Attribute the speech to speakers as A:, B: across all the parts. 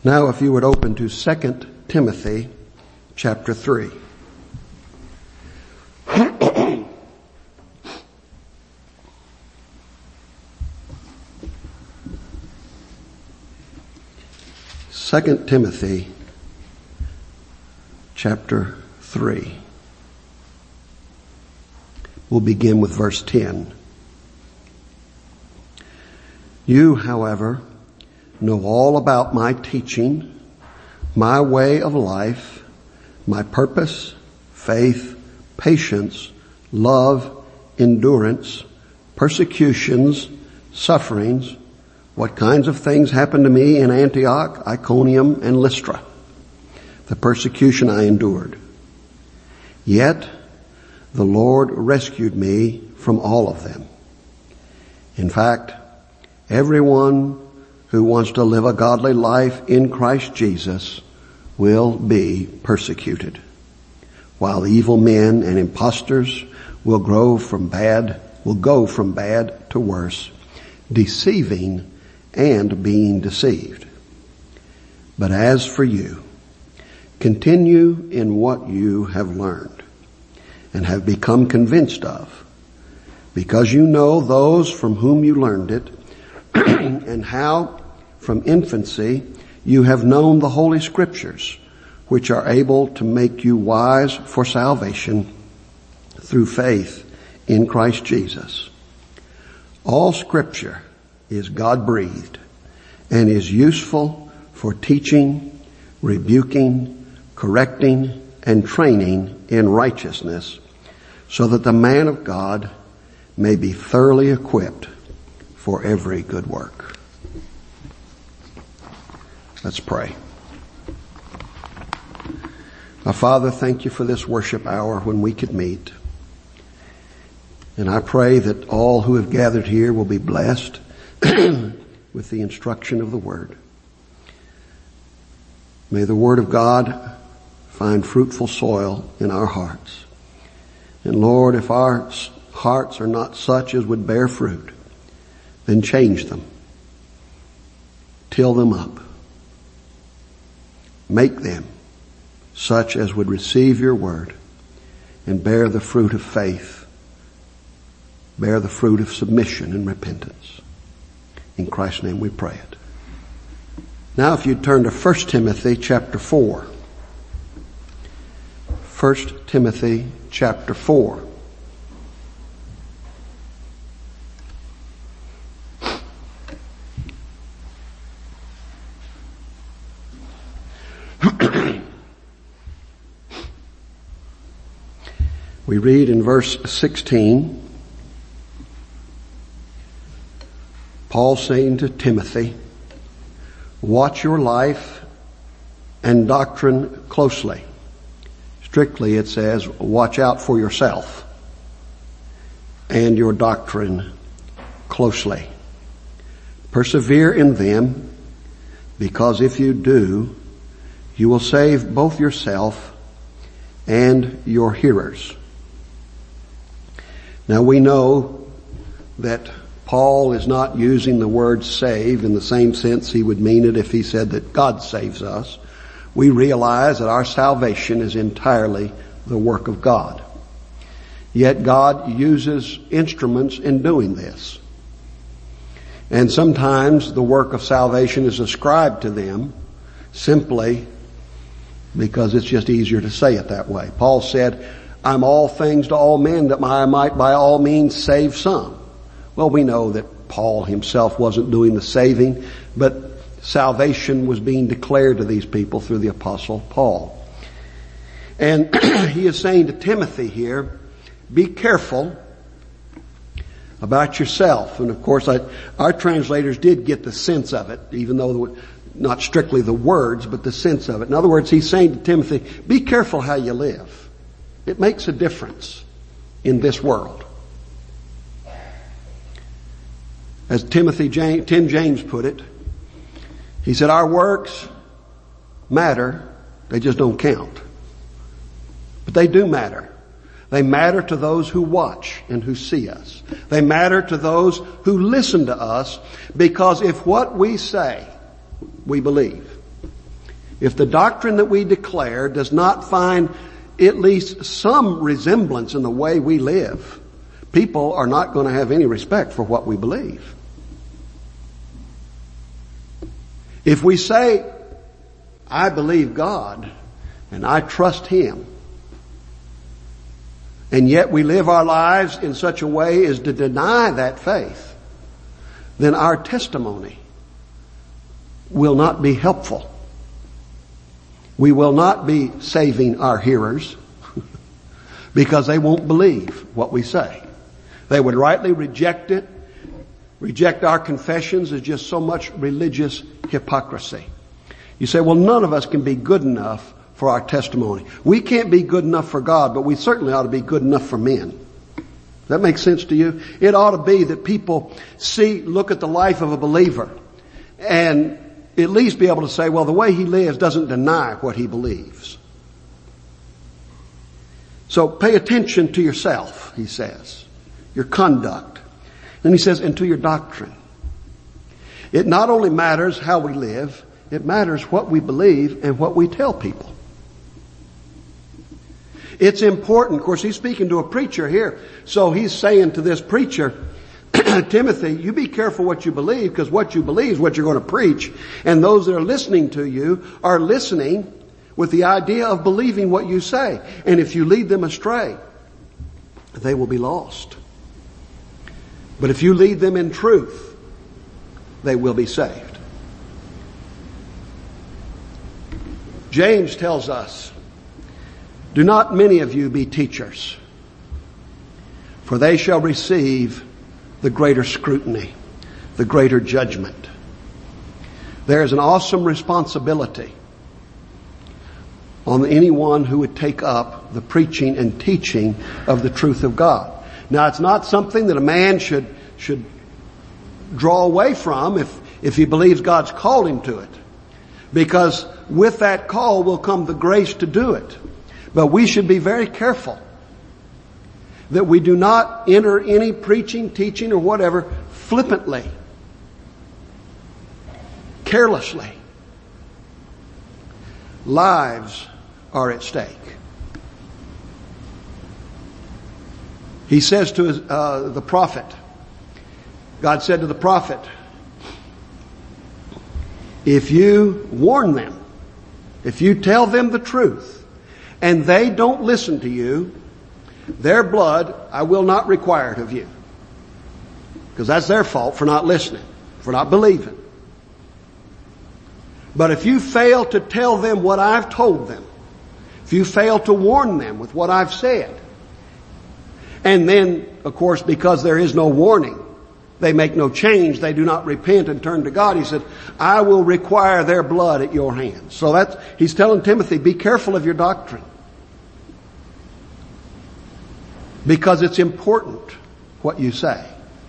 A: Now if you would open to 2 Timothy chapter 3. Second Timothy chapter 3. We'll begin with verse 10. You, however, know all about my teaching, my way of life, my purpose, faith, patience, love, endurance, persecutions, sufferings, what kinds of things happened to me in Antioch, Iconium, and Lystra, the persecution I endured. Yet the Lord rescued me from all of them. In fact, everyone who wants to live a godly life in Christ Jesus will be persecuted, while evil men and impostors will go from bad to worse, deceiving and being deceived. But as for you, continue in what you have learned and have become convinced of, because you know those from whom you learned it, and how from infancy you have known the Holy Scriptures, which are able to make you wise for salvation through faith in Christ Jesus. All Scripture is God-breathed and is useful for teaching, rebuking, correcting, and training in righteousness, so that the man of God may be thoroughly equipped for every good work. Let's pray. Our Father, thank you for this worship hour when we could meet. And I pray that all who have gathered here will be blessed with the instruction of the Word. May the Word of God find fruitful soil in our hearts. And Lord, if our hearts are not such as would bear fruit, then change them. Till them up. Make them such as would receive your word and bear the fruit of faith, bear the fruit of submission and repentance. In Christ's name we pray it. Now if you'd turn to 1 Timothy chapter 4. 1 Timothy chapter 4. We read in verse 16, Paul saying to Timothy, watch your life and doctrine closely. Strictly it says, watch out for yourself and your doctrine closely. Persevere in them, because if you do, you will save both yourself and your hearers. Now we know that Paul is not using the word save in the same sense he would mean it if he said that God saves us. We realize that our salvation is entirely the work of God. Yet God uses instruments in doing this. And sometimes the work of salvation is ascribed to them simply because it's just easier to say it that way. Paul said, I'm all things to all men that I might by all means save some. Well, we know that Paul himself wasn't doing the saving, but salvation was being declared to these people through the Apostle Paul. And he is saying to Timothy here, be careful about yourself. And of course, our translators did get the sense of it, even though not strictly the words, but the sense of it. In other words, he's saying to Timothy, be careful how you live. It makes a difference in this world. As Tim James put it, he said, our works matter, they just don't count. But they do matter. They matter to those who watch and who see us. They matter to those who listen to us, because if what we say we believe, If the doctrine that we declare does not find at least some resemblance in the way we live, people are not going to have any respect for what we believe. If we say, I believe God and I trust Him, and yet we live our lives in such a way as to deny that faith, then our testimony will not be helpful. We will not be saving our hearers because they won't believe what we say. They would rightly reject it, reject our confessions as just so much religious hypocrisy. You say, well, none of us can be good enough for our testimony. We can't be good enough for God, but we certainly ought to be good enough for men. Does that make sense to you? It ought to be that people look at the life of a believer and at least be able to say, well, the way he lives doesn't deny what he believes. So pay attention to yourself, he says, your conduct. Then he says, and to your doctrine. It not only matters how we live, it matters what we believe and what we tell people. It's important. Of course, he's speaking to a preacher here. So he's saying to this preacher, Timothy, you be careful what you believe, because what you believe is what you're going to preach. And those that are listening to you are listening with the idea of believing what you say. And if you lead them astray, they will be lost. But if you lead them in truth, they will be saved. James tells us, do not many of you be teachers, for they shall receive the greater scrutiny, the greater judgment. There is an awesome responsibility on anyone who would take up the preaching and teaching of the truth of God. Now, it's not something that a man should draw away from if he believes God's called him to it, because with that call will come the grace to do it. But we should be very careful that we do not enter any preaching, teaching, or whatever flippantly, carelessly. Lives are at stake. He says to the prophet, God said to the prophet, if you warn them, if you tell them the truth, and they don't listen to you, their blood I will not require it of you. Because that's their fault for not listening, for not believing. But if you fail to tell them what I've told them, if you fail to warn them with what I've said, and then, of course, because there is no warning, they make no change, they do not repent and turn to God, he said, I will require their blood at your hands. So he's telling Timothy, be careful of your doctrine. Because it's important what you say.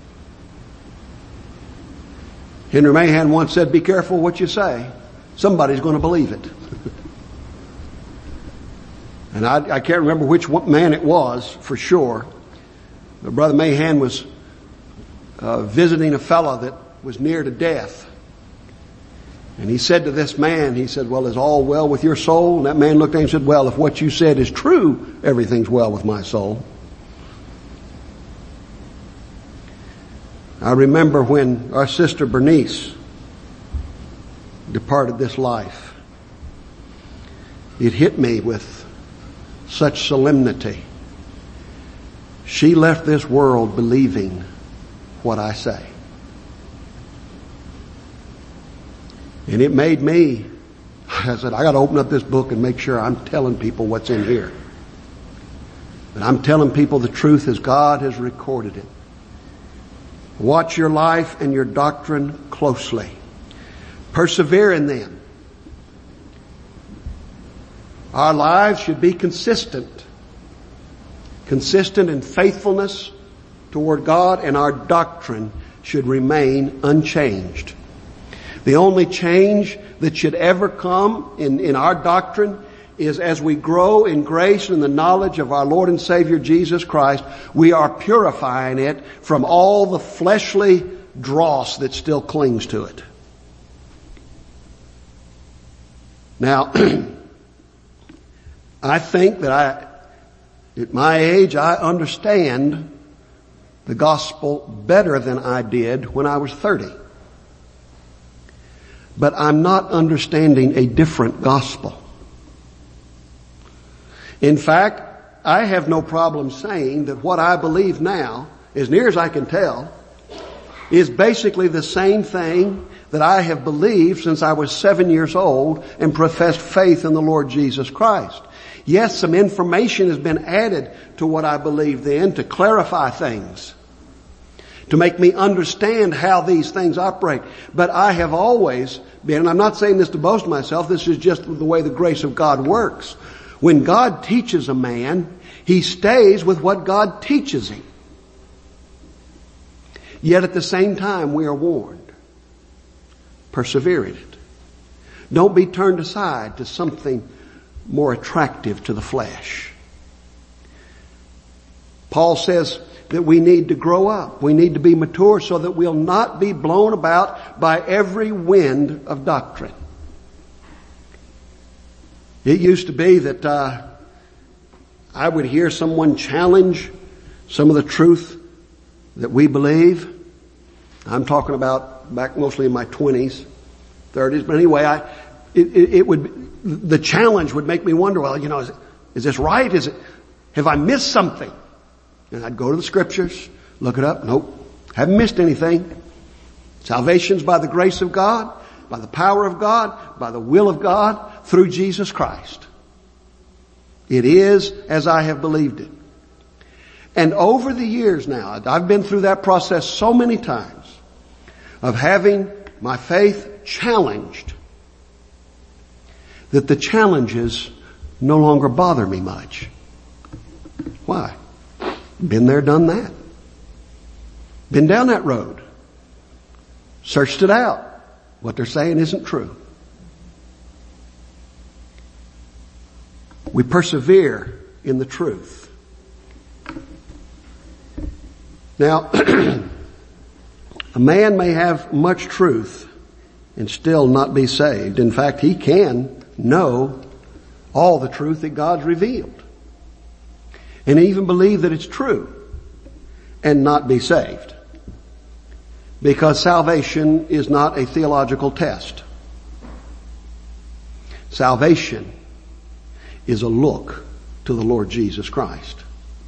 A: Henry Mahan once said, be careful what you say. Somebody's going to believe it. And I can't remember which man it was for sure. But Brother Mahan was visiting a fellow that was near to death. And he said to this man, he said, well, is all well with your soul? And that man looked at him and said, well, if what you said is true, everything's well with my soul. I remember when our sister Bernice departed this life. It hit me with such solemnity. She left this world believing what I say. And it made me, I said, I got to open up this book and make sure I'm telling people what's in here. And I'm telling people the truth as God has recorded it. Watch your life and your doctrine closely. Persevere in them. Our lives should be consistent. Consistent in faithfulness toward God, and our doctrine should remain unchanged. The only change that should ever come in our dross is as we grow in grace and the knowledge of our Lord and Savior Jesus Christ, we are purifying it from all the fleshly dross that still clings to it. Now, I think that at my age, I understand the gospel better than I did when I was 30. But I'm not understanding a different gospel. In fact, I have no problem saying that what I believe now, as near as I can tell, is basically the same thing that I have believed since I was 7 years old and professed faith in the Lord Jesus Christ. Yes, some information has been added to what I believed then to clarify things, to make me understand how these things operate. But I have always been, and I'm not saying this to boast myself, this is just the way the grace of God works. When God teaches a man, he stays with what God teaches him. Yet at the same time, we are warned. Persevere in it. Don't be turned aside to something more attractive to the flesh. Paul says that we need to grow up. We need to be mature so that we'll not be blown about by every wind of doctrine. It used to be that I would hear someone challenge some of the truth that we believe. I'm talking about back mostly in my 20s, 30s. But anyway, the challenge would make me wonder, well, is this right? Have I missed something? And I'd go to the scriptures, look it up. Nope. Haven't missed anything. Salvation's by the grace of God, by the power of God, by the will of God, through Jesus Christ. It is as I have believed it. And over the years now, I've been through that process so many times of having my faith challenged that the challenges no longer bother me much. Why? Been there, done that. Been down that road. Searched it out. What they're saying isn't true. We persevere in the truth. Now, a man may have much truth and still not be saved. In fact, he can know all the truth that God's revealed and even believe that it's true and not be saved. Because salvation is not a theological test. Salvation is a look to the Lord Jesus Christ.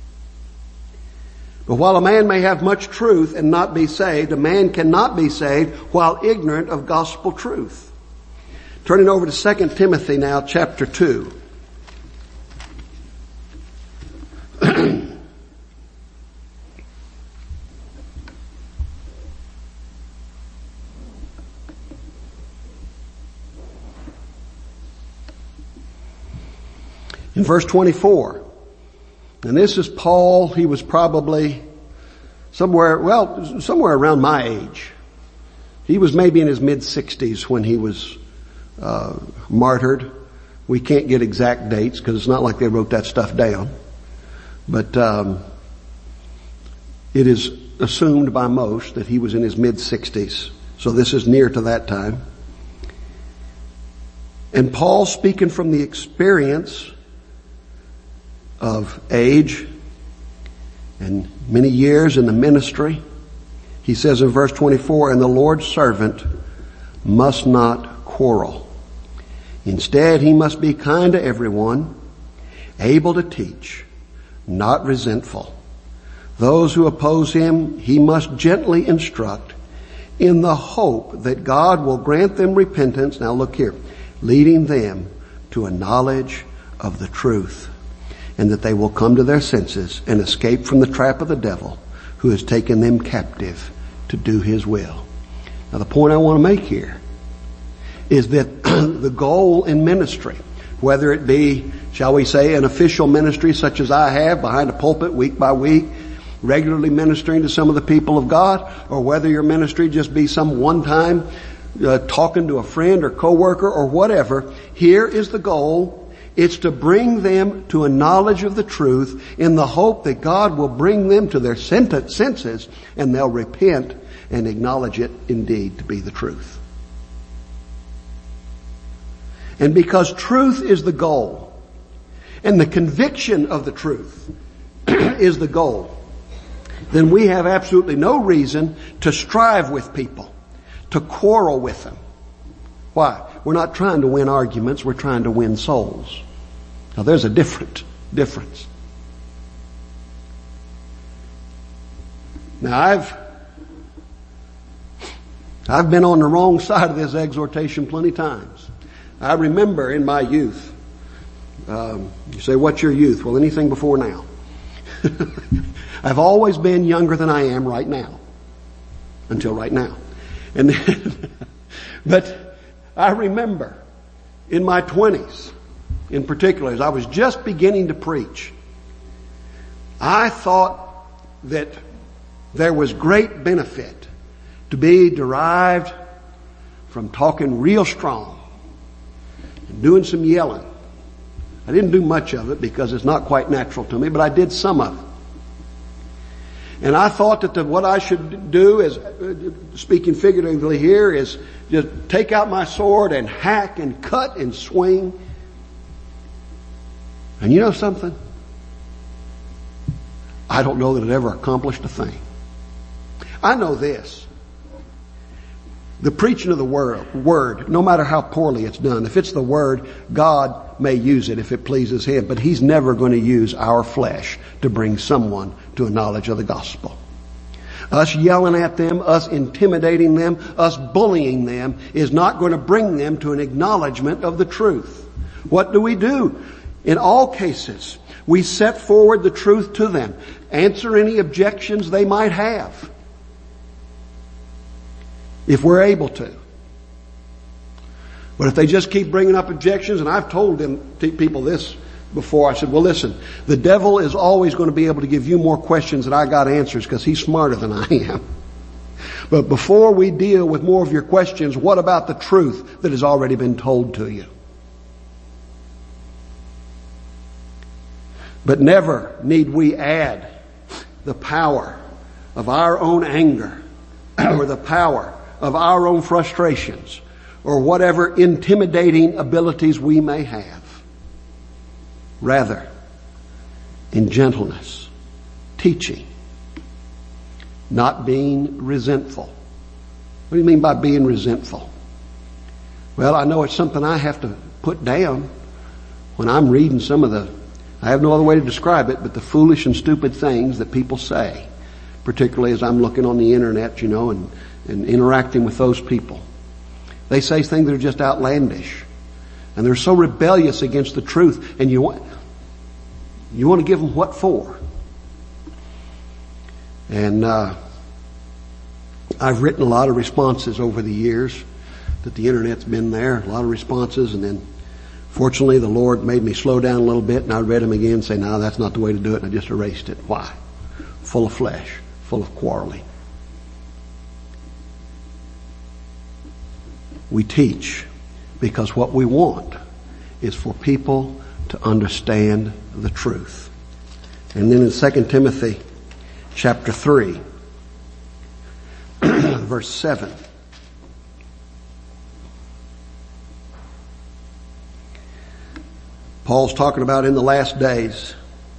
A: But while a man may have much truth and not be saved, a man cannot be saved while ignorant of gospel truth. Turning over to 2 Timothy now, chapter 2. In verse 24, and this is Paul. He was probably somewhere around my age. He was maybe in his mid-60s when he was martyred. We can't get exact dates because it's not like they wrote that stuff down. But it is assumed by most that he was in his mid-60s. So this is near to that time. And Paul, speaking from the experience of age and many years in the ministry, he says in verse 24, and the Lord's servant must not quarrel. Instead, he must be kind to everyone, able to teach, not resentful. Those who oppose him, he must gently instruct in the hope that God will grant them repentance. Now look here, leading them to a knowledge of the truth, and that they will come to their senses and escape from the trap of the devil who has taken them captive to do his will. Now the point I want to make here is that the goal in ministry, whether it be, shall we say, an official ministry such as I have behind a pulpit week by week, regularly ministering to some of the people of God, or whether your ministry just be some one time talking to a friend or coworker or whatever, here is the goal. It's to bring them to a knowledge of the truth in the hope that God will bring them to their senses and they'll repent and acknowledge it indeed to be the truth. and because truth is the goal, and the conviction of the truth is the goal, then we have absolutely no reason to strive with people, to quarrel with them. Why? We're not trying to win arguments, we're trying to win souls. Now there's a difference. Now I've been on the wrong side of this exhortation plenty times. I remember in my youth, you say, what's your youth? Well, anything before now. I've always been younger than I am right now. Until right now. And then, but I remember in my 20s, in particular, as I was just beginning to preach, I thought that there was great benefit to be derived from talking real strong and doing some yelling. I didn't do much of it because it's not quite natural to me, but I did some of it. And I thought that what I should do is, speaking figuratively here, is just take out my sword and hack and cut and swing. And you know something? I don't know that it ever accomplished a thing. I know this. The preaching of the word, no matter how poorly it's done, if it's the word, God may use it if it pleases Him, but He's never going to use our flesh to bring someone to a knowledge of the gospel. Us yelling at them, us intimidating them, us bullying them is not going to bring them to an acknowledgement of the truth. What do? In all cases, we set forward the truth to them, answer any objections they might have, if we're able to. But if they just keep bringing up objections, and I've told people this before, I said, well listen, the devil is always going to be able to give you more questions than I got answers because he's smarter than I am. But before we deal with more of your questions, what about the truth that has already been told to you? But never need we add the power of our own anger or the power of our own frustrations or whatever intimidating abilities we may have. Rather, in gentleness, teaching, not being resentful. What do you mean by being resentful? Well, I know it's something I have to put down when I'm reading I have no other way to describe it, but the foolish and stupid things that people say, particularly as I'm looking on the internet, and interacting with those people. They say things that are just outlandish. And they're so rebellious against the truth. And you want to give them what for? And I've written a lot of responses over the years that the internet's been there. A lot of responses. And then fortunately the Lord made me slow down a little bit. And I read them again and say, no, that's not the way to do it. And I just erased it. Why? Full of flesh. Full of quarreling. We teach because what we want is for people to understand the truth. And then in 2 Timothy chapter 3, verse 7, Paul's talking about in the last days.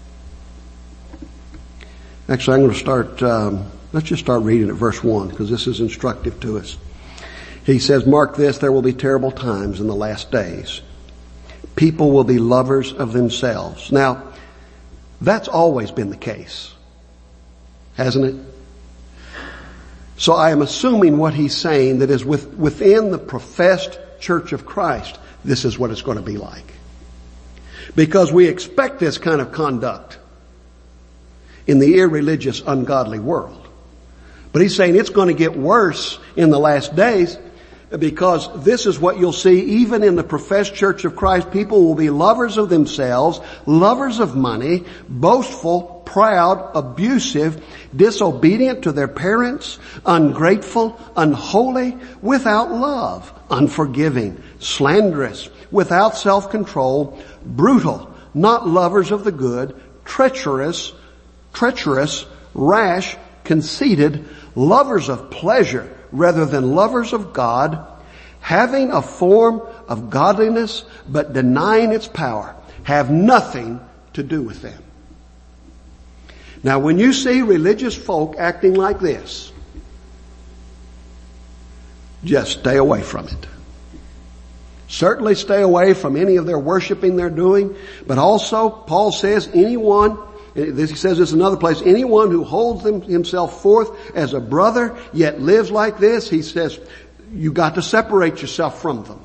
A: Actually, I'm going to start, let's just start reading at verse 1 because this is instructive to us. He says, mark this, there will be terrible times in the last days. People will be lovers of themselves. Now, that's always been the case, hasn't it? So I am assuming what he's saying that is within the professed Church of Christ, this is what it's going to be like. Because we expect this kind of conduct in the irreligious, ungodly world. But he's saying it's going to get worse in the last days. Because this is what you'll see even in the professed Church of Christ. People will be lovers of themselves, lovers of money, boastful, proud, abusive, disobedient to their parents, ungrateful, unholy, without love, unforgiving, slanderous, without self-control, brutal, not lovers of the good, treacherous, rash, conceited, lovers of pleasure rather than lovers of God, having a form of godliness, but denying its power, have nothing to do with them. Now when you see religious folk acting like this, just stay away from it. Certainly stay away from any of their worshiping they're doing, but also Paul says anyone, he says this in another place, anyone who holds himself forth as a brother yet lives like this, he says, you got to separate yourself from them.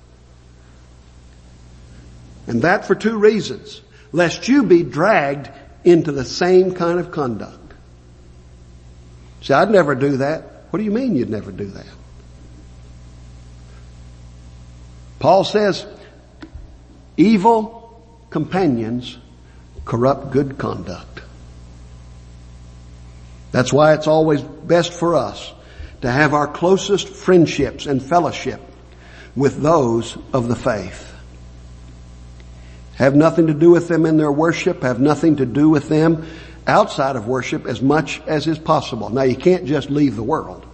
A: And that for two reasons. Lest you be dragged into the same kind of conduct. See, I'd never do that. What do you mean you'd never do that? Paul says, evil companions corrupt good conduct. That's why it's always best for us to have our closest friendships and fellowship with those of the faith. Have nothing to do with them in their worship, have nothing to do with them outside of worship as much as is possible. Now you can't just leave the world.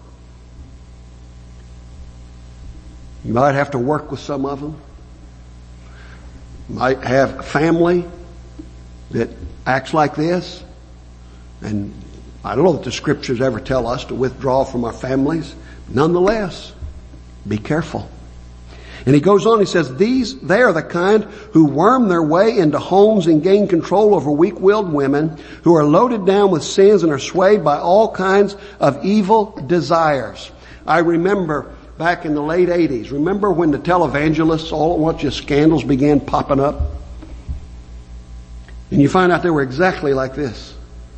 A: You might have to work with some of them. You might have family that acts like this. And I don't know that the scriptures ever tell us to withdraw from our families. Nonetheless, be careful. And he goes on, he says, they are the kind who worm their way into homes and gain control over weak-willed women who are loaded down with sins and are swayed by all kinds of evil desires. I remember back in the late 80s, remember when the televangelists, all at once just scandals began popping up? And you find out they were exactly like this.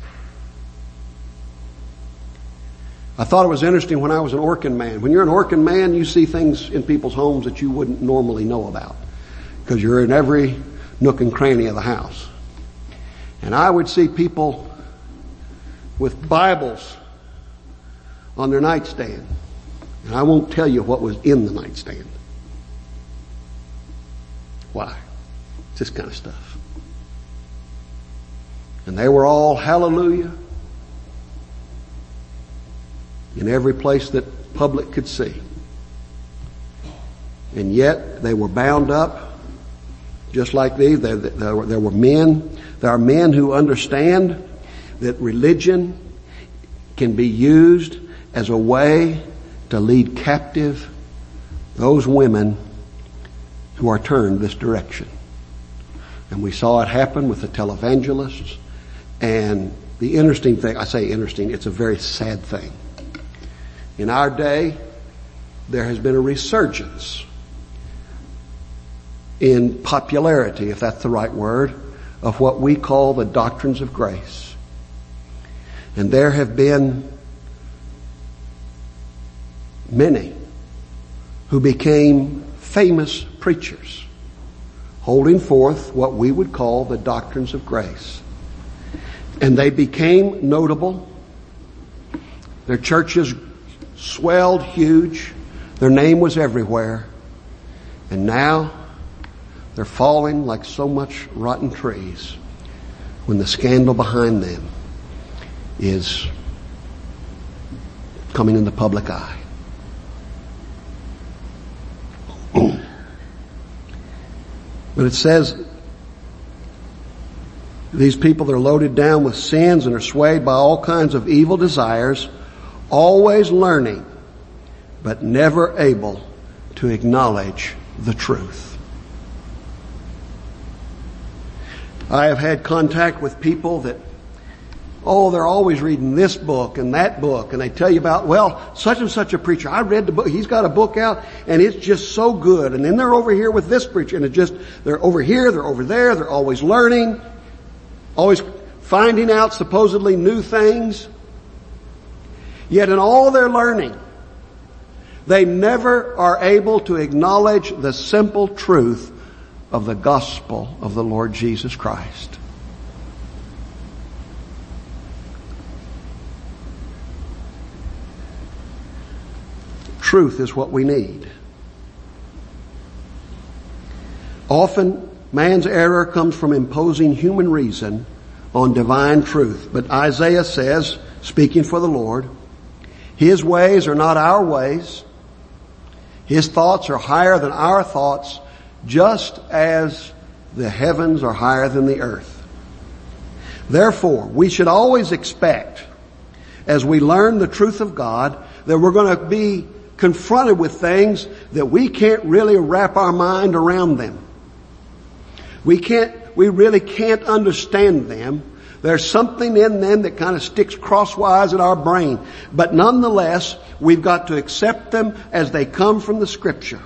A: I thought it was interesting when I was an Orkin man. When you're an Orkin man, you see things in people's homes that you wouldn't normally know about, because you're in every nook and cranny of the house. And I would see people with Bibles on their nightstand. And I won't tell you what was in the nightstand. Why? It's this kind of stuff. And they were all hallelujah in every place that public could see. And yet they were bound up just like these. There were men. There are men who understand that religion can be used as a way to lead captive those women who are turned this direction. And we saw it happen with the televangelists. And the interesting thing, I say interesting, it's a very sad thing. In our day, there has been a resurgence in popularity, if that's the right word, of what we call the doctrines of grace. And there have been many who became famous preachers, holding forth what we would call the doctrines of grace. And they became notable. Their churches swelled huge. Their name was everywhere. And now they're falling like so much rotten trees when the scandal behind them is coming in the public eye. But it says these people, they're loaded down with sins and are swayed by all kinds of evil desires, always learning, but never able to acknowledge the truth. I have had contact with people that, they're always reading this book and that book, and they tell you about, well, such and such a preacher, I read the book, he's got a book out, and it's just so good. And then they're over here with this preacher, and they're over here, they're over there, they're always learning, always finding out supposedly new things. Yet in all their learning, they never are able to acknowledge the simple truth of the gospel of the Lord Jesus Christ. Truth is what we need. Often, man's error comes from imposing human reason on divine truth. But Isaiah says, speaking for the Lord, His ways are not our ways. His thoughts are higher than our thoughts, just as the heavens are higher than the earth. Therefore, we should always expect, as we learn the truth of God, that we're going to be confronted with things that we can't really wrap our mind around them. We really can't understand them. There's something in them that kind of sticks crosswise in our brain. But nonetheless, we've got to accept them as they come from the Scripture.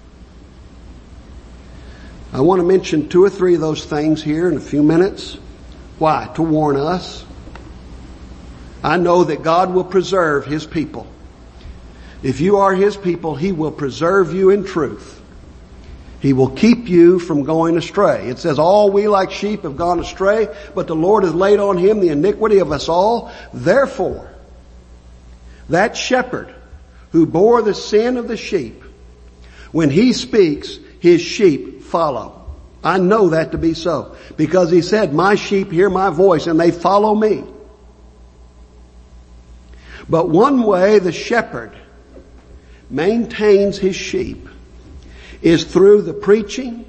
A: I want to mention 2 or 3 of those things here in a few minutes. Why? To warn us. I know that God will preserve His people. If you are His people, He will preserve you in truth. He will keep you from going astray. It says, all we like sheep have gone astray, but the Lord has laid on Him the iniquity of us all. Therefore, that shepherd who bore the sin of the sheep, when He speaks, His sheep follow. I know that to be so, because He said, my sheep hear my voice and they follow me. But one way the shepherd maintains his sheep is through the preaching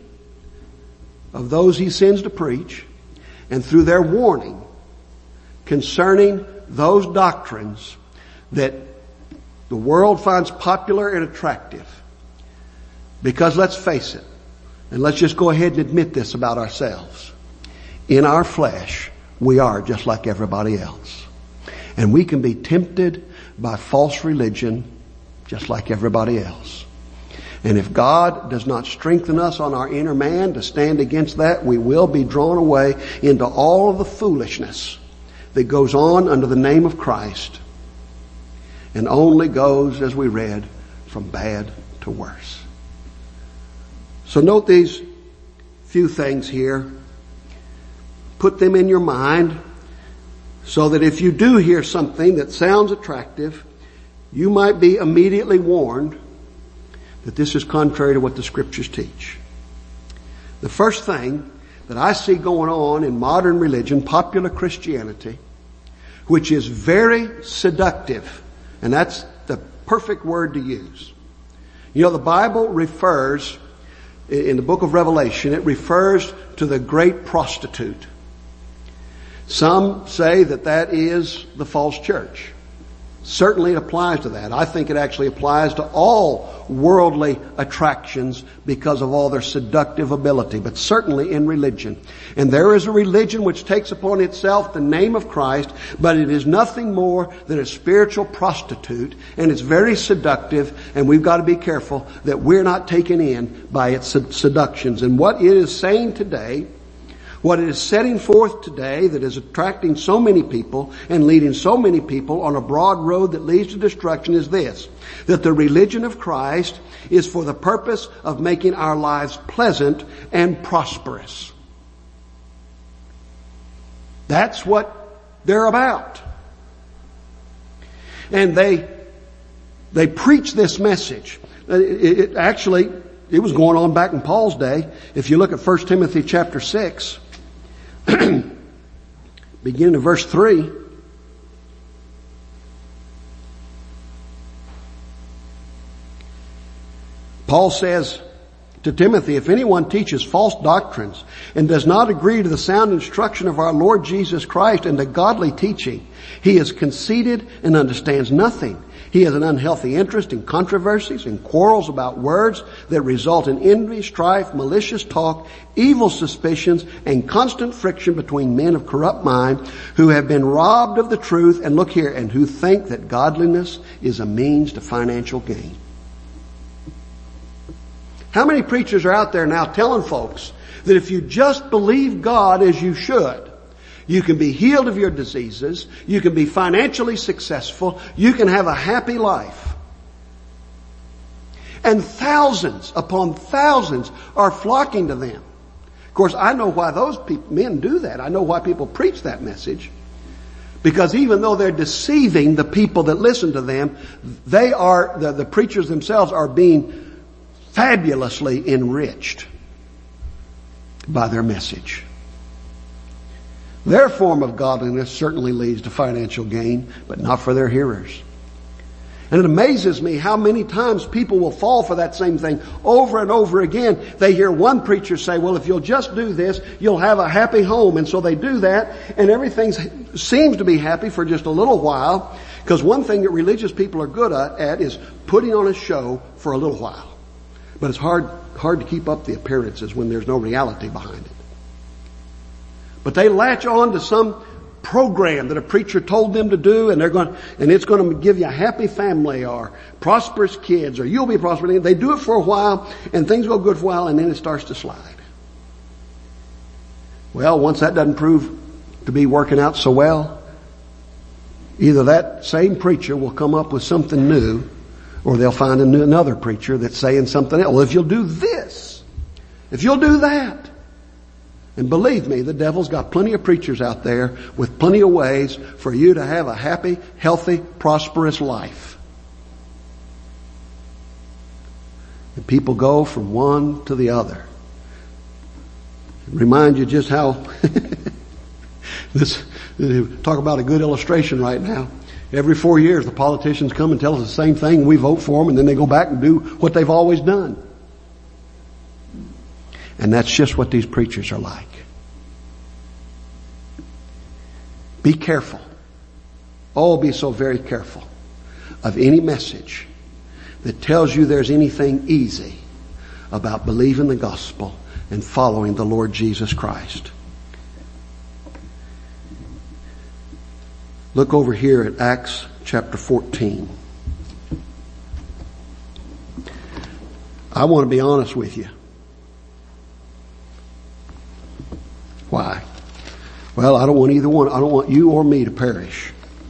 A: of those he sends to preach, and through their warning concerning those doctrines that the world finds popular and attractive. Because let's face it, and let's just go ahead and admit this about ourselves. In our flesh, we are just like everybody else. And we can be tempted by false religion just like everybody else. And if God does not strengthen us on our inner man to stand against that, we will be drawn away into all of the foolishness that goes on under the name of Christ, and only goes, as we read, from bad to worse. So note these few things here. Put them in your mind so that if you do hear something that sounds attractive, you might be immediately warned that this is contrary to what the Scriptures teach. The first thing that I see going on in modern religion, popular Christianity, which is very seductive, and that's the perfect word to use. You know, the Bible refers, in the book of Revelation, it refers to the great prostitute. Some say that that is the false church. Certainly it applies to that. I think it actually applies to all worldly attractions because of all their seductive ability, but certainly in religion. And there is a religion which takes upon itself the name of Christ, but it is nothing more than a spiritual prostitute, and it's very seductive, and we've got to be careful that we're not taken in by its seductions. And what it is saying today, what it is setting forth today that is attracting so many people and leading so many people on a broad road that leads to destruction is this: that the religion of Christ is for the purpose of making our lives pleasant and prosperous. That's what they're about. And they preach this message. It was going on back in Paul's day. If you look at 1 Timothy chapter 6, beginning in verse 3, Paul says to Timothy, if anyone teaches false doctrines and does not agree to the sound instruction of our Lord Jesus Christ and the godly teaching, he is conceited and understands nothing. He has an unhealthy interest in controversies and quarrels about words that result in envy, strife, malicious talk, evil suspicions, and constant friction between men of corrupt mind who have been robbed of the truth, and look here, and who think that godliness is a means to financial gain. How many preachers are out there now telling folks that if you just believe God as you should, you can be healed of your diseases, you can be financially successful, you can have a happy life? And thousands upon thousands are flocking to them. Of course, I know why those men do that. I know why people preach that message. Because even though they're deceiving the people that listen to them, they are, the preachers themselves are being fabulously enriched by their message. Their form of godliness certainly leads to financial gain, but not for their hearers. And it amazes me how many times people will fall for that same thing over and over again. They hear one preacher say, well, if you'll just do this, you'll have a happy home. And so they do that, and everything seems to be happy for just a little while. Because one thing that religious people are good at is putting on a show for a little while. But it's hard to keep up the appearances when there's no reality behind it. But they latch on to some program that a preacher told them to do, and it's going to give you a happy family or prosperous kids, or you'll be prosperous. They do it for a while, and things go good for a while, and then it starts to slide. Well, once that doesn't prove to be working out so well, either that same preacher will come up with something new, or they'll find another preacher that's saying something else. Well, if you'll do this, if you'll do that. And believe me, the devil's got plenty of preachers out there with plenty of ways for you to have a happy, healthy, prosperous life. And people go from one to the other. Remind you just how talk about a good illustration right now. Every 4 years the politicians come and tell us the same thing, and we vote for them, and then they go back and do what they've always done. And that's just what these preachers are like. Be careful. Oh, be so very careful of any message that tells you there's anything easy about believing the gospel and following the Lord Jesus Christ. Look over here at Acts chapter 14. I want to be honest with you. Why? Well, I don't want either one. I don't want you or me to perish.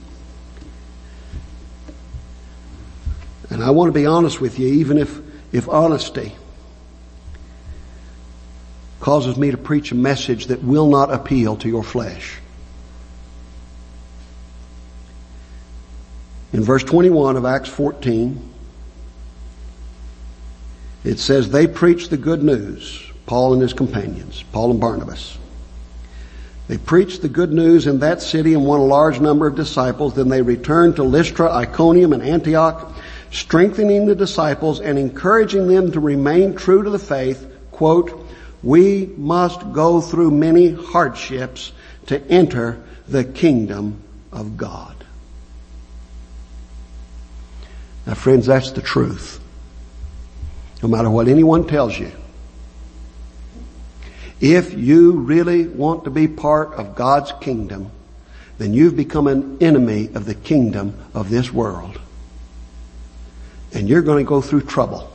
A: And I want to be honest with you, even if honesty causes me to preach a message that will not appeal to your flesh. In verse 21 of Acts 14, it says, they preached the good news, Paul and his companions, Paul and Barnabas. They preached the good news in that city and won a large number of disciples. Then they returned to Lystra, Iconium, and Antioch, strengthening the disciples and encouraging them to remain true to the faith. Quote, we must go through many hardships to enter the kingdom of God. Now, friends, that's the truth. No matter what anyone tells you. If you really want to be part of God's kingdom, then you've become an enemy of the kingdom of this world. And you're going to go through trouble.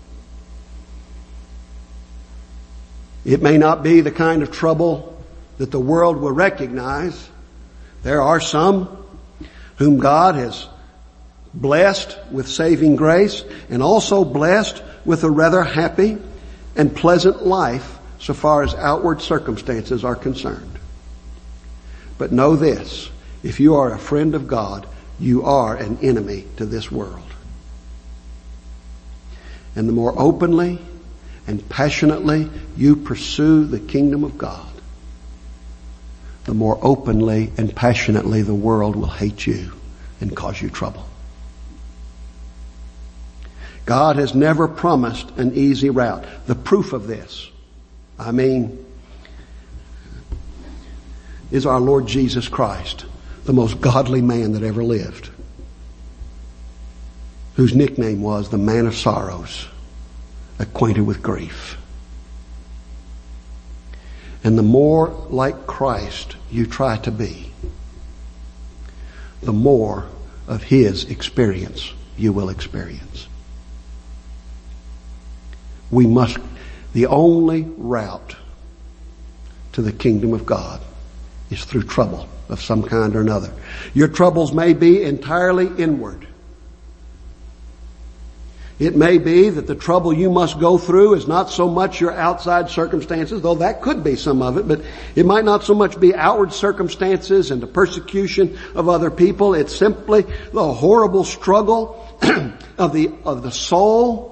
A: It may not be the kind of trouble that the world will recognize. There are some whom God has blessed with saving grace and also blessed with a rather happy and pleasant life so far as outward circumstances are concerned. But know this, if you are a friend of God, you are an enemy to this world. And the more openly and passionately you pursue the kingdom of God, the more openly and passionately the world will hate you and cause you trouble. God has never promised an easy route. The proof of this, is our Lord Jesus Christ, the most godly man that ever lived, whose nickname was the Man of Sorrows, acquainted with grief. And the more like Christ you try to be, the more of His experience you will experience. The only route to the kingdom of God is through trouble of some kind or another. Your troubles may be entirely inward. It may be that the trouble you must go through is not so much your outside circumstances, though that could be some of it, but it might not so much be outward circumstances and the persecution of other people. It's simply the horrible struggle of the soul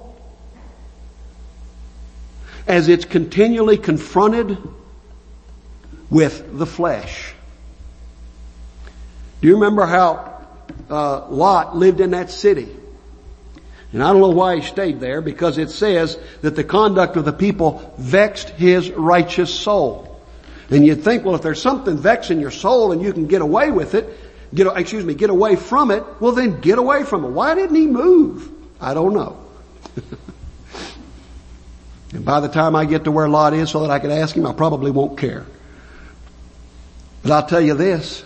A: as it's continually confronted with the flesh. Do you remember how Lot lived in that city And I don't know why he stayed there, because it says that the conduct of the people vexed his righteous soul. And you'd think, well, if there's something vexing your soul and you can get away with it, get away from it, well then get away from it. Why didn't he move? I don't know. And by the time I get to where Lot is so that I can ask him, I probably won't care. But I'll tell you this.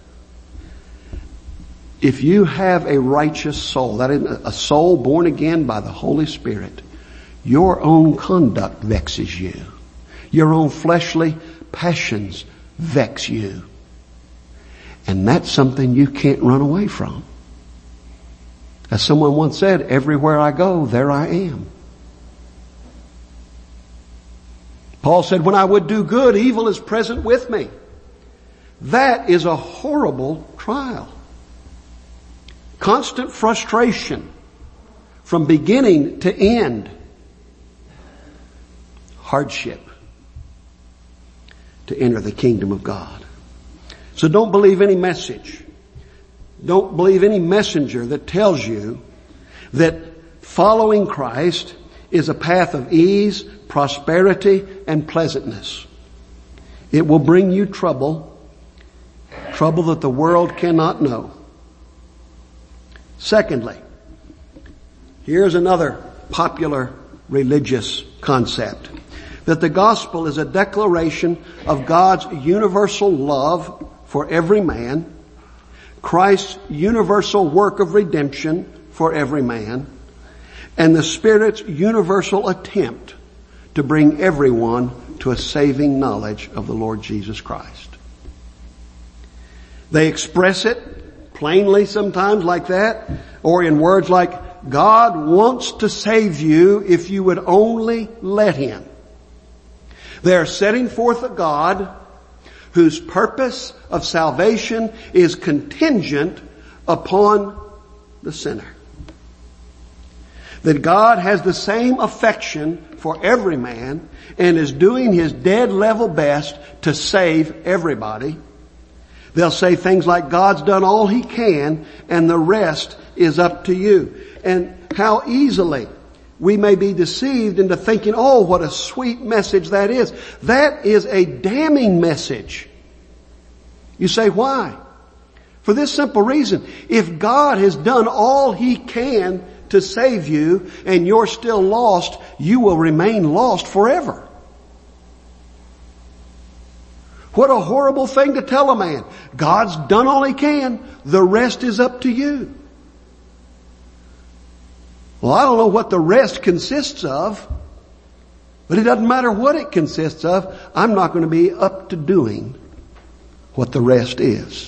A: If you have a righteous soul, that is a soul born again by the Holy Spirit, your own conduct vexes you. Your own fleshly passions vex you. And that's something you can't run away from. As someone once said, everywhere I go, there I am. Paul said, when I would do good, evil is present with me. That is a horrible trial. Constant frustration from beginning to end. Hardship to enter the kingdom of God. So don't believe any message. Don't believe any messenger that tells you that following Christ is a path of ease, prosperity, and pleasantness. It will bring you trouble that the world cannot know. Secondly, here's another popular religious concept, that the gospel is a declaration of God's universal love for every man, Christ's universal work of redemption for every man, and the Spirit's universal attempt to bring everyone to a saving knowledge of the Lord Jesus Christ. They express it plainly sometimes like that, or in words like, God wants to save you if you would only let Him. They are setting forth a God whose purpose of salvation is contingent upon the sinner. That God has the same affection for every man and is doing His dead level best to save everybody. They'll say things like, God's done all He can and the rest is up to you. And how easily we may be deceived into thinking, oh, what a sweet message that is. That is a damning message. You say, why? For this simple reason. If God has done all He can to save you and you're still lost, you will remain lost forever. What a horrible thing to tell a man. God's done all He can. The rest is up to you. Well, I don't know what the rest consists of, but it doesn't matter what it consists of. I'm not going to be up to doing what the rest is.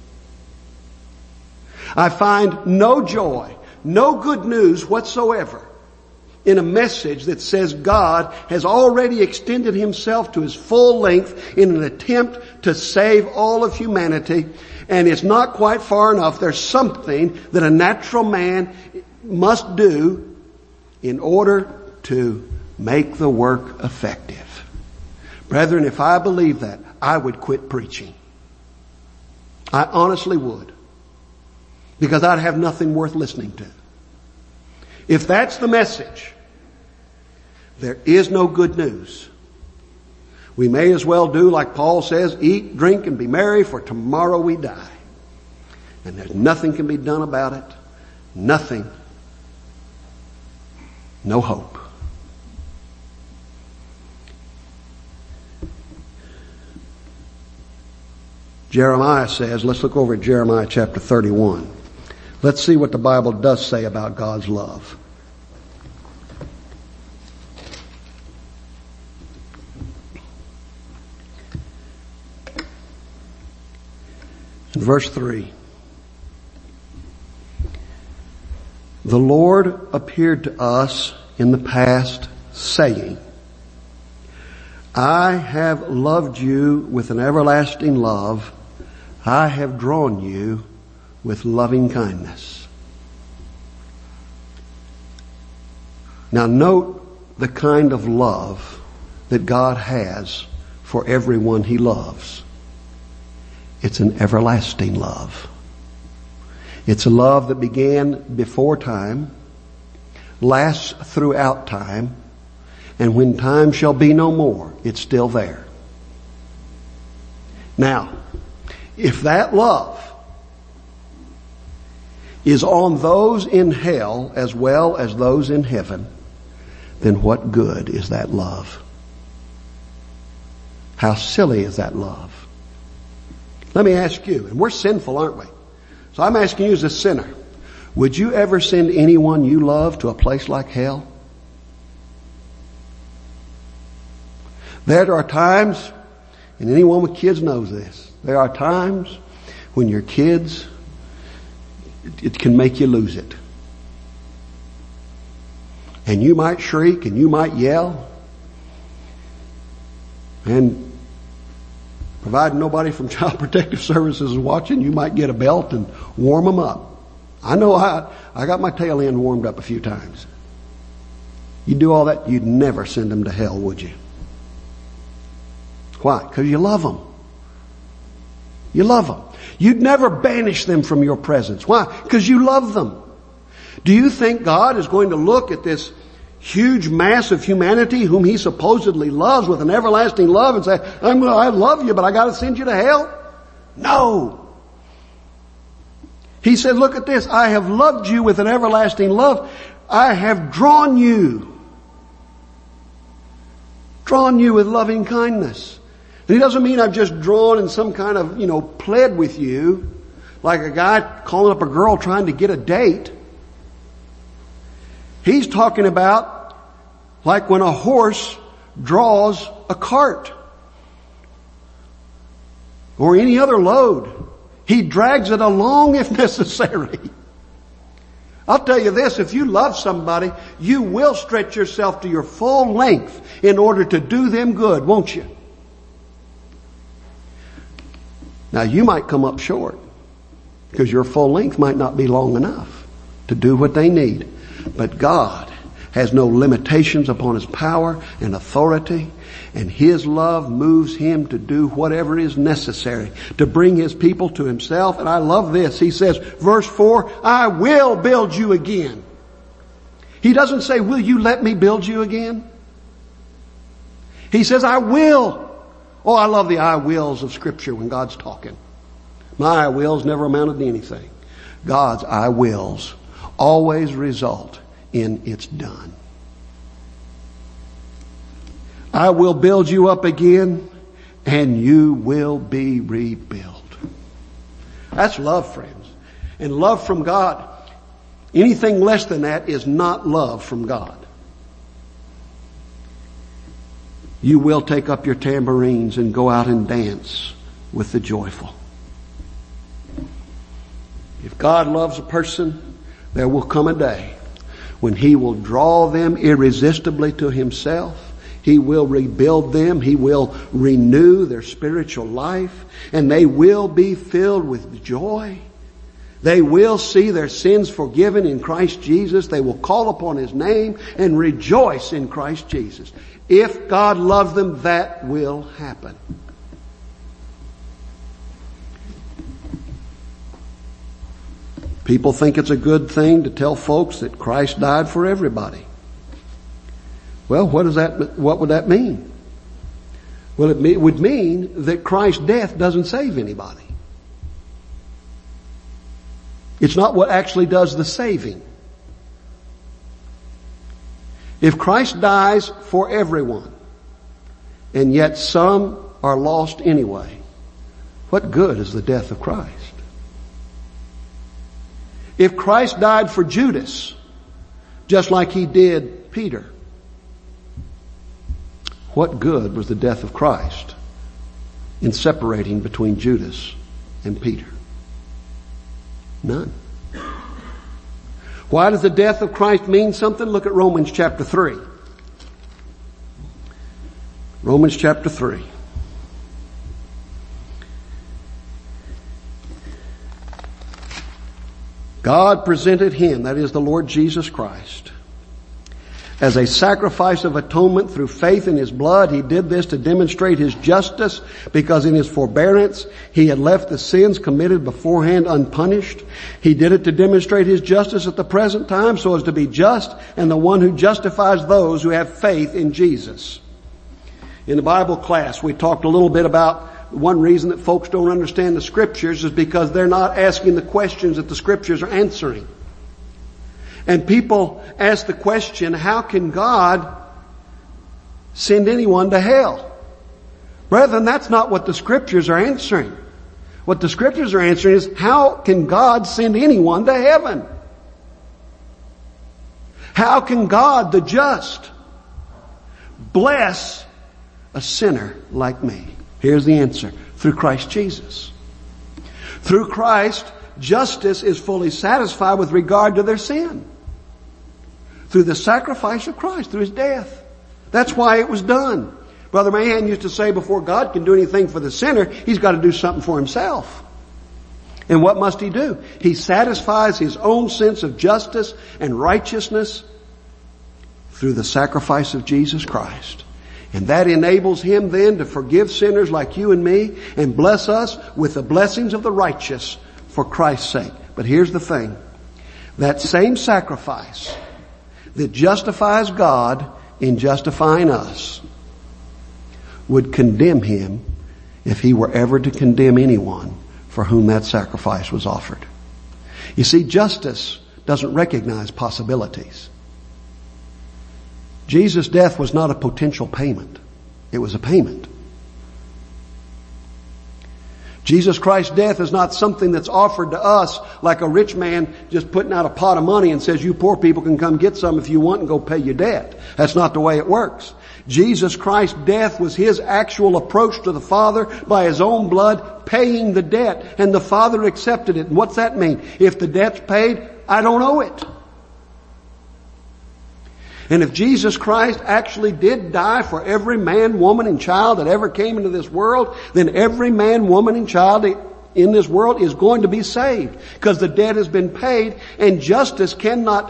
A: I find no joy, no good news whatsoever in a message that says God has already extended Himself to His full length in an attempt to save all of humanity, and it's not quite far enough. There's something that a natural man must do in order to make the work effective. Brethren, if I believed that, I would quit preaching. I honestly would. Because I'd have nothing worth listening to. If that's the message, there is no good news. We may as well do like Paul says, eat, drink, and be merry, for tomorrow we die. And there's nothing can be done about it. Nothing. No hope. Jeremiah says, let's look over at Jeremiah chapter 31. Let's see what the Bible does say about God's love. In verse 3, the Lord appeared to us in the past, saying, I have loved you with an everlasting love. I have drawn you with loving kindness. Now note the kind of love that God has for everyone He loves. It's an everlasting love. It's a love that began before time lasts throughout time, and when time shall be no more, it's still there. Now, if that love is on those in hell as well as those in heaven, then what good is that love? How silly is that love? Let me ask you, and we're sinful, aren't we? So I'm asking you as a sinner, would you ever send anyone you love to a place like hell? There are times, and anyone with kids knows this, there are times when your kids, it can make you lose it. And you might shriek and you might yell. And provided nobody from Child Protective Services is watching, you might get a belt and warm them up. I know I got my tail end warmed up a few times. You do all that, you'd never send them to hell, would you? Why? Because you love them. You love them. You'd never banish them from your presence. Why? Because you love them. Do you think God is going to look at this huge mass of humanity whom He supposedly loves with an everlasting love and say, I love you, but I got to send you to hell? No. He said, look at this. I have loved you with an everlasting love. I have drawn you. Drawn you with loving kindness. And He doesn't mean I've just drawn in some kind of, pled with you, like a guy calling up a girl trying to get a date. He's talking about like when a horse draws a cart or any other load. He drags it along if necessary. I'll tell you this, if you love somebody, you will stretch yourself to your full length in order to do them good, won't you? Now you might come up short because your full length might not be long enough to do what they need. But God has no limitations upon His power and authority, and His love moves Him to do whatever is necessary to bring His people to Himself. And I love this. He says, verse 4, I will build you again. He doesn't say, will you let me build you again? He says, I will. Oh, I love the I wills of Scripture when God's talking. My I wills never amounted to anything. God's I wills always result in it's done. I will build you up again and you will be rebuilt. That's love, friends. And love from God, anything less than that is not love from God. You will take up your tambourines and go out and dance with the joyful. If God loves a person, there will come a day when He will draw them irresistibly to Himself. He will rebuild them. He will renew their spiritual life, and they will be filled with joy. They will see their sins forgiven in Christ Jesus. They will call upon His name and rejoice in Christ Jesus. If God loves them, that will happen. People think it's a good thing to tell folks that Christ died for everybody. Well, what would that mean? Well, it would mean that Christ's death doesn't save anybody. It's not what actually does the saving. If Christ dies for everyone, and yet some are lost anyway, what good is the death of Christ? If Christ died for Judas, just like He did Peter, what good was the death of Christ in separating between Judas and Peter? None. Why does the death of Christ mean something? Look at Romans chapter 3. Romans chapter 3. God presented Him, that is the Lord Jesus Christ, As a sacrifice of atonement through faith in His blood, He did this to demonstrate His justice, because in His forbearance He had left the sins committed beforehand unpunished. He did it to demonstrate His justice at the present time so as to be just and the one who justifies those who have faith in Jesus. In the Bible class, we talked a little bit about one reason that folks don't understand the Scriptures is because they're not asking the questions that the Scriptures are answering. And people ask the question, how can God send anyone to hell? Brethren, that's not what the Scriptures are answering. What the Scriptures are answering is, how can God send anyone to heaven? How can God, the just, bless a sinner like me? Here's the answer. Through Christ Jesus. Through Christ, justice is fully satisfied with regard to their sin. Through the sacrifice of Christ, through His death. That's why it was done. Brother Mahan used to say, before God can do anything for the sinner, He's got to do something for Himself. And what must He do? He satisfies His own sense of justice and righteousness through the sacrifice of Jesus Christ. And that enables Him then to forgive sinners like you and me and bless us with the blessings of the righteous for Christ's sake. But here's the thing. That same sacrifice that justifies God in justifying us would condemn Him if He were ever to condemn anyone for whom that sacrifice was offered. You see, justice doesn't recognize possibilities. Jesus' death was not a potential payment. It was a payment. Jesus Christ's death is not something that's offered to us like a rich man just putting out a pot of money and says, you poor people can come get some if you want and go pay your debt. That's not the way it works. Jesus Christ's death was His actual approach to the Father by His own blood, paying the debt. And the Father accepted it. And what's that mean? If the debt's paid, I don't owe it. And if Jesus Christ actually did die for every man, woman, and child that ever came into this world, then every man, woman, and child in this world is going to be saved, because the debt has been paid, and justice cannot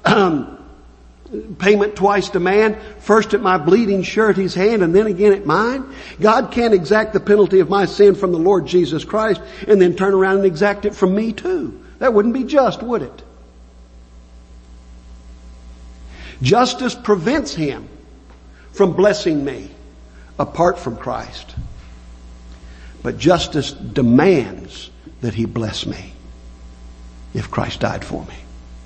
A: payment twice demand, first at my bleeding surety's hand and then again at mine. God can't exact the penalty of my sin from the Lord Jesus Christ and then turn around and exact it from me too. That wouldn't be just, would it? Justice prevents Him from blessing me apart from Christ. But justice demands that He bless me if Christ died for me.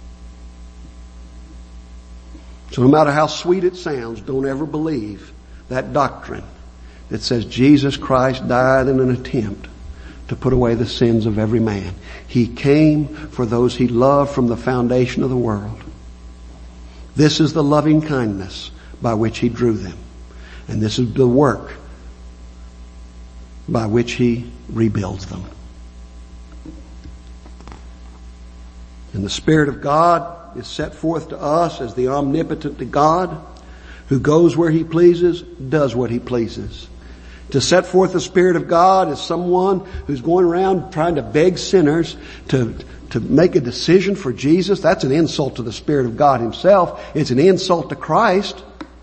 A: So no matter how sweet it sounds, don't ever believe that doctrine that says Jesus Christ died in an attempt to put away the sins of every man. He came for those He loved from the foundation of the world. This is the loving kindness by which He drew them. And this is the work by which He rebuilds them. And the Spirit of God is set forth to us as the omnipotent God who goes where He pleases, does what He pleases. To set forth the Spirit of God as someone who's going around trying to beg sinners to make a decision for Jesus, that's an insult to the Spirit of God Himself. It's an insult to Christ.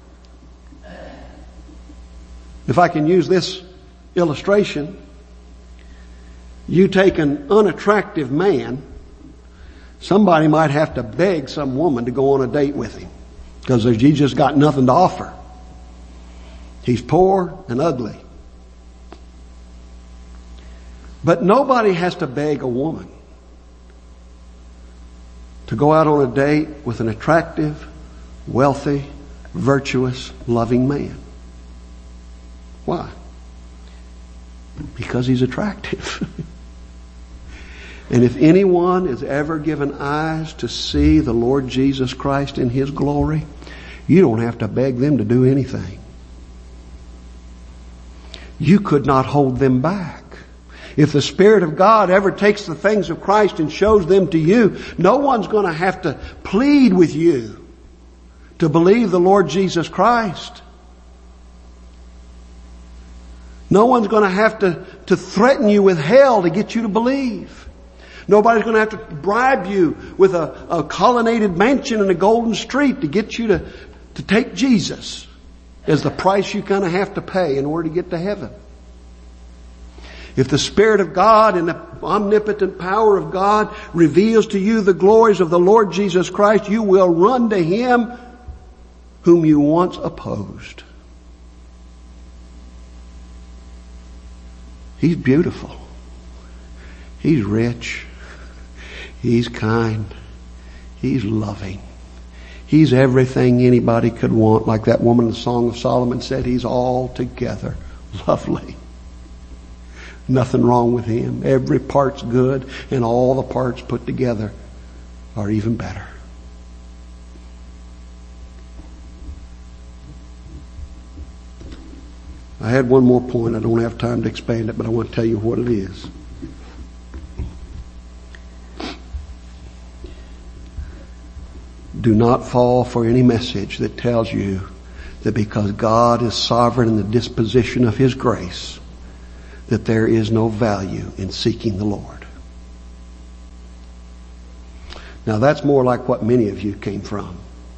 A: If I can use this illustration, you take an unattractive man, somebody might have to beg some woman to go on a date with him because he's just got nothing to offer. He's poor and ugly. But nobody has to beg a woman to go out on a date with an attractive, wealthy, virtuous, loving man. Why? Because he's attractive. And if anyone is ever given eyes to see the Lord Jesus Christ in His glory, you don't have to beg them to do anything. You could not hold them back. If the Spirit of God ever takes the things of Christ and shows them to you, no one's going to have to plead with you to believe the Lord Jesus Christ. No one's going to have to threaten you with hell to get you to believe. Nobody's going to have to bribe you with a colonnaded mansion and a golden street to get you to take Jesus is the price you kind of have to pay in order to get to heaven. If the Spirit of God and the omnipotent power of God reveals to you the glories of the Lord Jesus Christ, you will run to Him whom you once opposed. He's beautiful. He's rich. He's kind. He's loving. He's everything anybody could want. Like that woman in the Song of Solomon said, He's altogether lovely. Nothing wrong with Him. Every part's good, and all the parts put together are even better. I had one more point. I don't have time to expand it, but I want to tell you what it is. Do not fall for any message that tells you that because God is sovereign in the disposition of His grace, that there is no value in seeking the Lord. Now that's more like what many of you came from.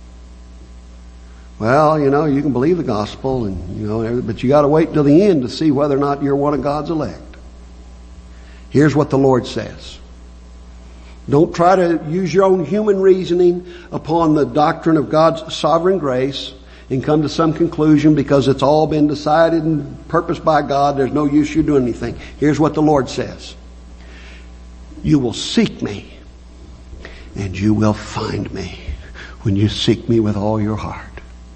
A: Well, you can believe the gospel and, but you gotta wait till the end to see whether or not you're one of God's elect. Here's what the Lord says. Don't try to use your own human reasoning upon the doctrine of God's sovereign grace and come to some conclusion because it's all been decided and purposed by God. There's no use you doing anything. Here's what the Lord says. You will seek me and you will find me when you seek me with all your heart.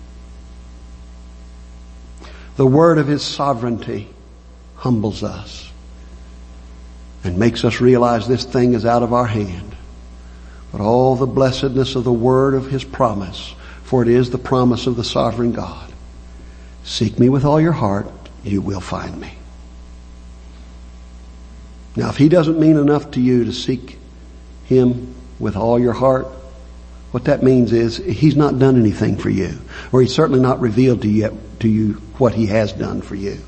A: The word of His sovereignty humbles us and makes us realize this thing is out of our hand. But all the blessedness of the word of His promise, for it is the promise of the sovereign God. Seek me with all your heart, you will find me. Now if He doesn't mean enough to you to seek Him with all your heart, what that means is He's not done anything for you, or He's certainly not revealed to you what He has done for you.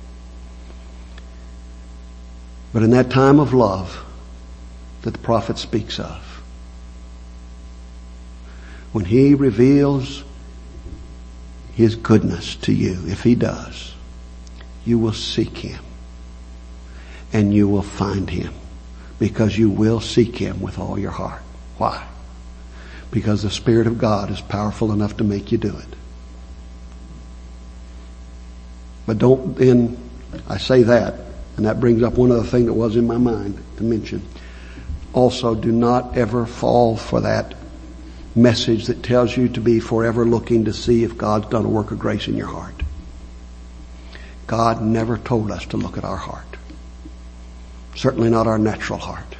A: But in that time of love that the prophet speaks of, when He reveals His goodness to you, if He does, you will seek Him and you will find Him, because you will seek Him with all your heart. Why? Because the Spirit of God is powerful enough to make you do it. But don't then, I say that, and that brings up one other thing that was in my mind to mention. Also, do not ever fall for that message that tells you to be forever looking to see if God's done a work of grace in your heart. God never told us to look at our heart. Certainly not our natural heart.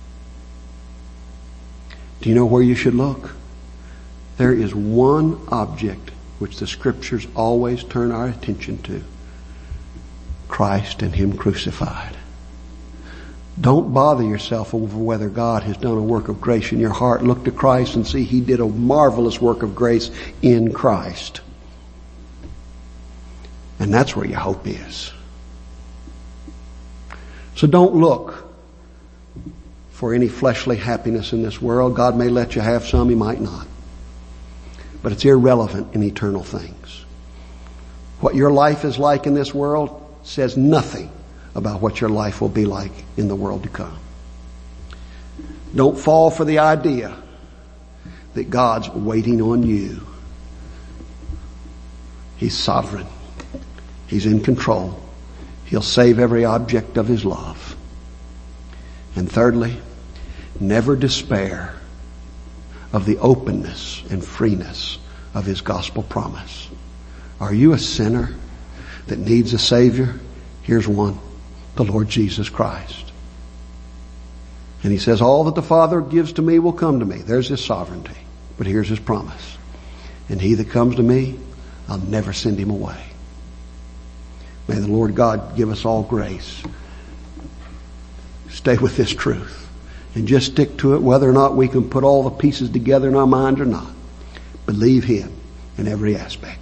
A: Do you know where you should look? There is one object which the Scriptures always turn our attention to. Christ and Him crucified. Don't bother yourself over whether God has done a work of grace in your heart. Look to Christ and see He did a marvelous work of grace in Christ. And that's where your hope is. So don't look for any fleshly happiness in this world. God may let you have some, He might not. But it's irrelevant in eternal things. What your life is like in this world says nothing about what your life will be like in the world to come. Don't fall for the idea that God's waiting on you. He's sovereign. He's in control. He'll save every object of His love. And thirdly, never despair of the openness and freeness of His gospel promise. Are you a sinner that needs a Savior? Here's one. The Lord Jesus Christ. And He says, all that the Father gives to me will come to me. There's His sovereignty. But here's His promise. And he that comes to me, I'll never send him away. May the Lord God give us all grace. Stay with this truth. And just stick to it whether or not we can put all the pieces together in our mind or not. Believe Him in every aspect.